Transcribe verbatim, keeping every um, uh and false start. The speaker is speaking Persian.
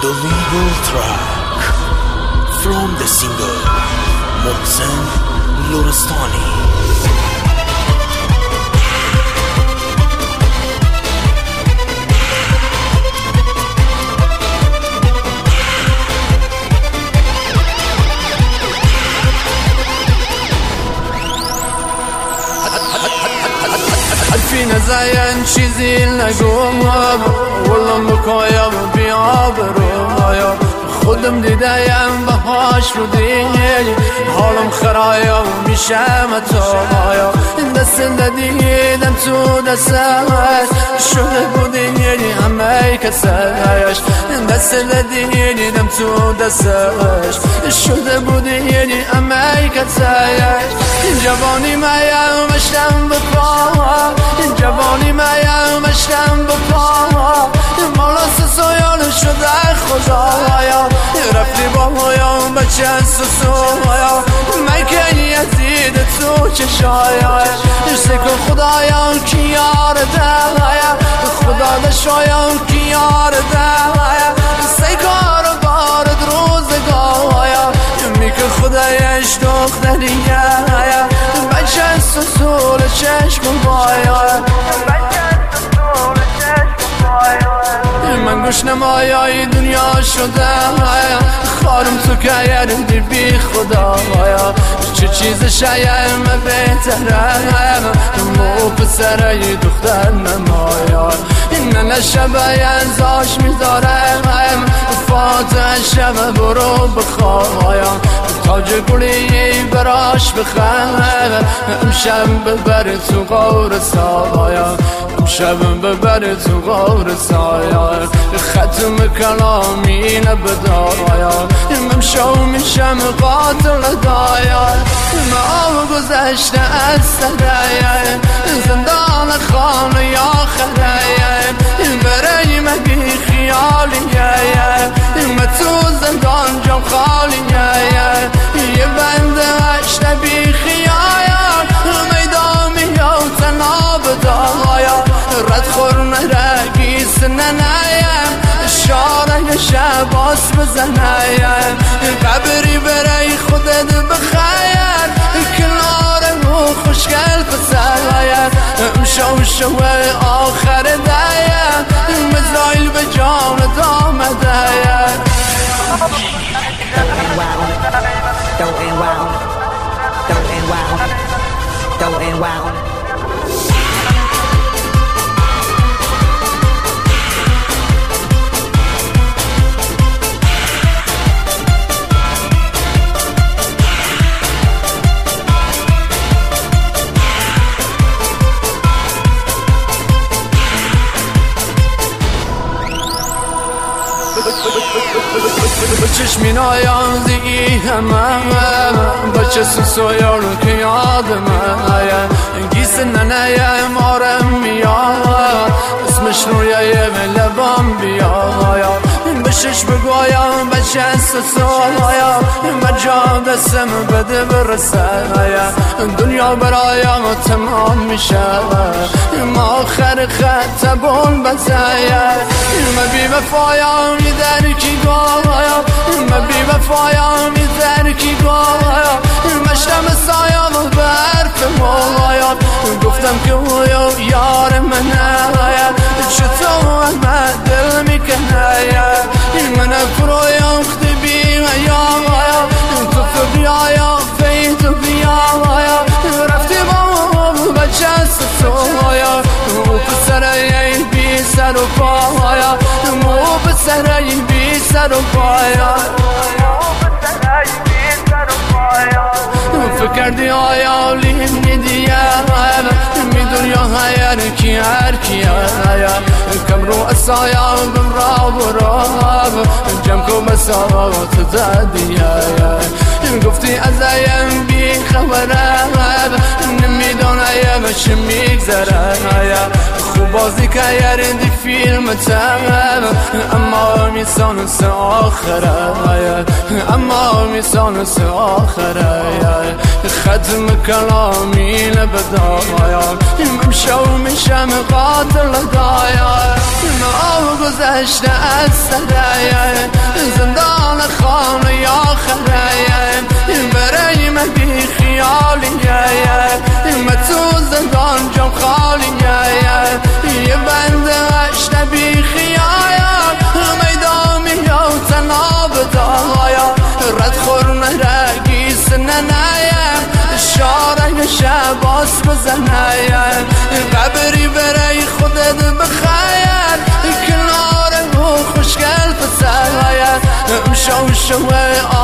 the legal track from the singer Mohsen Lorestani. فينا زين چیزی نگم والله مکایم بیاب رویا خودم دیدم بهاش رو دیگه حالم خرایم میشم تایا دست دیدم تو دستش شده بودی یعنی همه کسش دست دیدم تو دستش شده بودی یعنی همه کسش جوانی مایم مشتم بپا جوانی مایم مشتم بپا مولا سسایان شده خدایا رفتی با مایم بچه سسایا مکن یزید تو چشایش سکن خدایا کی یار دهایا خدا دشایم کی یار دهایا سکار بارد روزگایا میکن خدایش دختریه بچه سسول چشم بایا من گوش نمایای دنیا شده خارم تو که یردی بی خدا چه چیز شایم بهتره مو پسره دختر نمایا نه نشبه ازاش میدارم فاتح شب برو بخوایم تاج گلی براش بخواه امشب ببر تو غور سایا امشب ببر تو غور سایا ختم کلامی نبدایا ممشو میشم قاتل دایا ما گذشته از سرایه زندان خانه یا خرایه برای مگی خیالیه ما تو زندان جام خالیه یه بنده هشته بی خیال میدامی یا تناب دایا رد خورم رگیس ننایم شاره شباس بزنایم قبری برای خودت بخیر کنار و خوشگل پسرایم امشو شوه آخر دایم مزرائیل به جان دامه دایم Don't end wild, don't end wild, don't end wild. بچشمین آیان دیگی همه بچه سویارو که یادم گیس ننه مارم میاد اسمش رویه لبام بیاد بشش بگویم بچه سویا مجا دستم بده برسه دنیا برایم تمام میشه ما آخر خط بون بزایا ما بی وفایم در کی گایا ما بی وفایم در کی گایا مشتم سایم برف مولایا گفتم که او یار منه چطور من دل میکنه من فرویم خدی بی یا تو فبیایا فی تو بیایا رفتی با بچه سویا مو پسره بی سر و پایا مو پسره بی سر و پایا فکردی آیا لیم ندیه میدونی هر کی هر کی کم رو اسایا بم را براب جمع کو مساوات زدیه گفتی از ایم بی خبره نمیدونم چه میگذره خوب بازی که یردی فیلم تمام اما میسان سه آخره اما میسان سه آخره ختم کلامی نبدایا ممشو میشم قاتل دایا ما گذشته از سرایه راست بزنايا قبري برای خودت بخايا کناره و خوشگل فسايا مشو شوي